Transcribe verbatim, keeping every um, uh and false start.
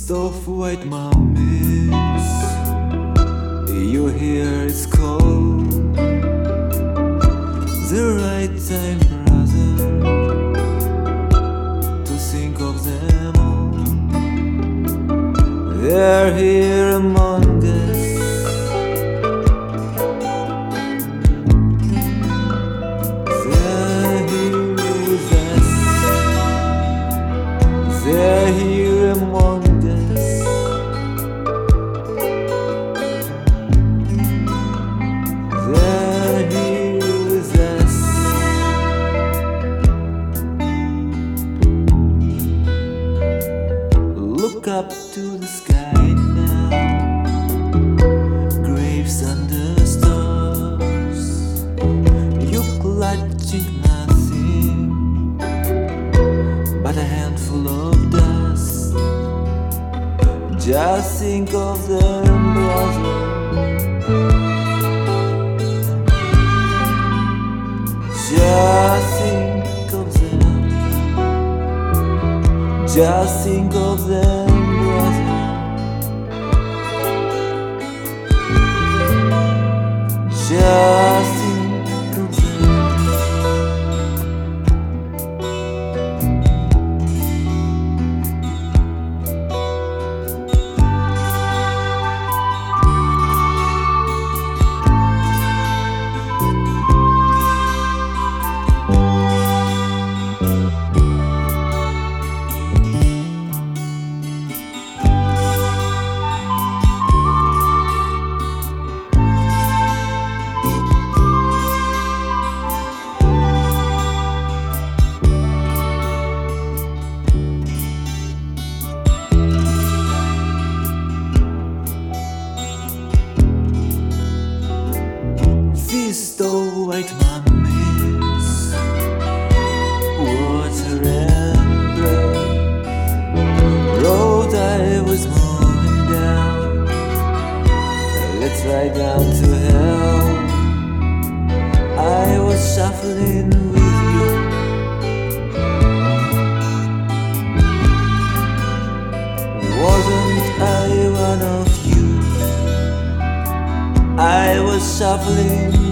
Feast of white mummies, your hair is cold. The right time, brother, to think of them all. They're here among us. They're here with us. They're here among us. They're here with us. Look up to the sky now, graves under stars. You're clutching nothing but a handful of dust. Just think of them, brother. Just think of them. Just think of them, brother. Just think of them. Feast of white mummies, water and bread. Road I was moving down, let's ride down to hell. I was shuffling with you. Wasn't I one of you? I was shuffling